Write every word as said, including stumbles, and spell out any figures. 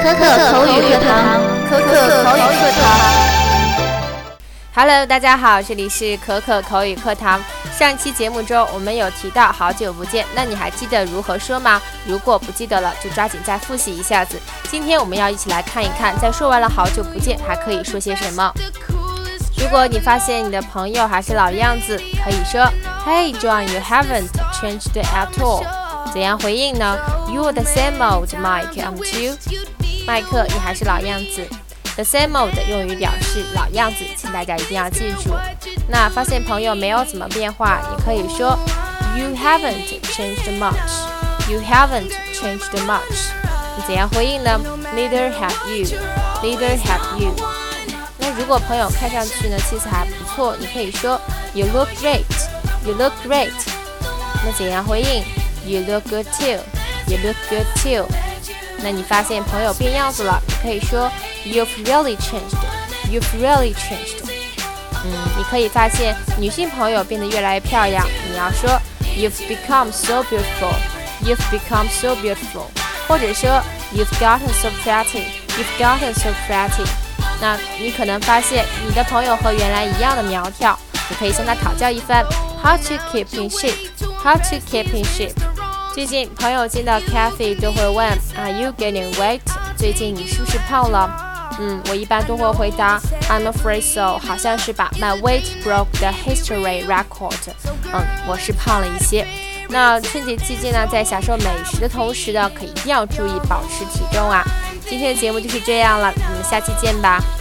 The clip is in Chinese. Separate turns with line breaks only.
可可口语课堂，可可口语课堂。
Hello， 大家好，这里是可可口语课堂。上期节目中我们有提到好久不见，那你还记得如何说吗？如果不记得了，就抓紧再复习一下子。今天我们要一起来看一看，在说完了好久不见，还可以说些什么。如果你发现你的朋友还是老样子，可以说 Hey John, you haven't changed at all。 怎样回应呢？ You're the same old Mike, aren't you？ 麦克，你还是老样子。The same old 用于表示老样子，请大家一定要记住。那发现朋友没有怎么变化，你可以说 You haven't changed much. You haven't changed much. 你怎样回应呢？ Neither have you. Neither have you. 那如果朋友看上去呢气色还不错，你可以说 You look great. You look great. 那怎样回应？ You look good too. You look good too. 那你发现朋友变样子了，你可以说 You've really changed. You've really changed. 嗯，你可以发现女性朋友变得越来越漂亮，你要说 You've become so beautiful. You've become so beautiful. 或者说 You've gotten so pretty. You've gotten so pretty. 那你可能发现你的朋友和原来一样的苗条，你可以向他讨教一番 How to keep in shape. How to keep in shape. 最近朋友见到 Kathy 都会问 Are you gaining weight? 最近你是不是胖了？嗯，我一般都会回答 I'm afraid so. 好像是吧。My weight broke the history record. 嗯，我是胖了一些。那春节期间呢，在享受美食的同时呢，可一定要注意保持体重啊。今天的节目就是这样了，我们下期见吧。